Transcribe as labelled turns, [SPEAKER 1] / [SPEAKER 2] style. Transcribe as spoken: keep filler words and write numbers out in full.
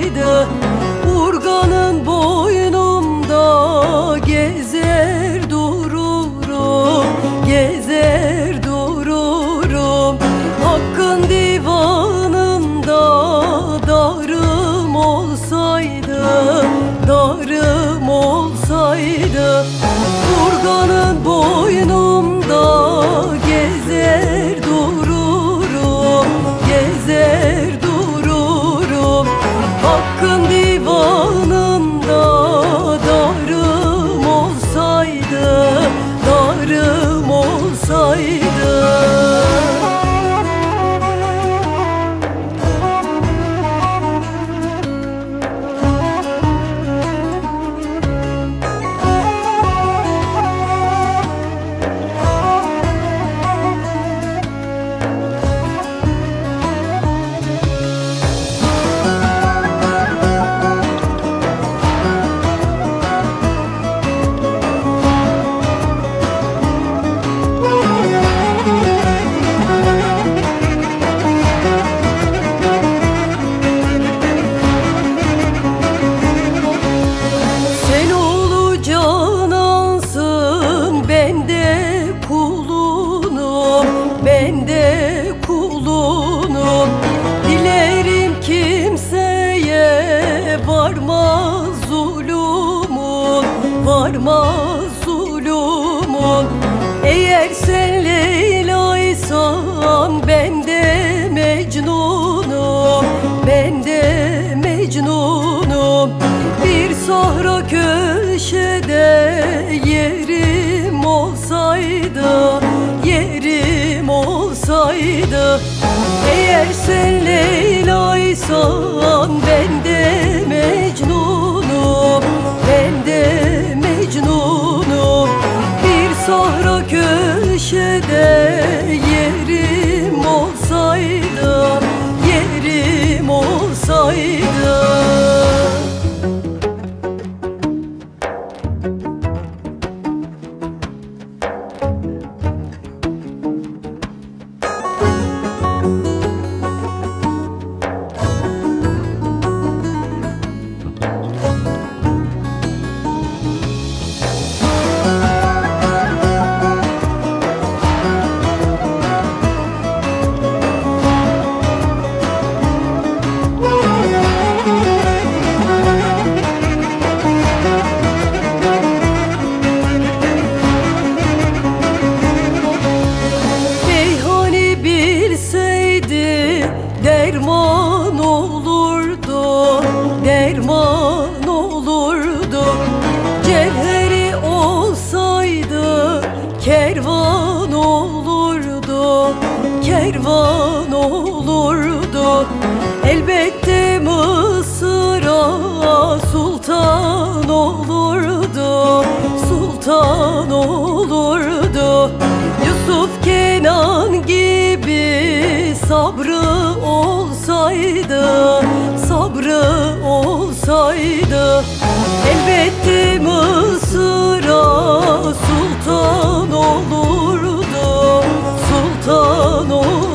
[SPEAKER 1] olsaydı, urganın boynumda gezer dururum, gezer dururum. Hakkın divanında darım olsaydı, darım olsaydı, urganın boynumda gezer dururum, gezer dururum. Hakkın divanında darım olsaydı, darım olsaydı. Ben de kulunum, dilerim kimseye varmaz zulümün, varmaz zulümün. Eğer sen Leyla'ysan ben de Mecnunum, ben de Mecnunum. Bir sahra köşede yerim olsaydı, yerim olsaydı. Eğer sen Leyla'ysan ben de Mecnunum, ben de Mecnunum. Bir sahra köşede yerim olsaydı, yerim olsaydı. Derman olurdu, derman olurdu. Cevheri olsaydı kervan olurdu, kervan olurdu. Elbette Mısır'a sultan olurdu, sultan olurdu. Yusuf Kenan gibi sabrı olsaydı, sabrı olsaydı, elbette Mısır'a sultan olurdu, sultan olurdu.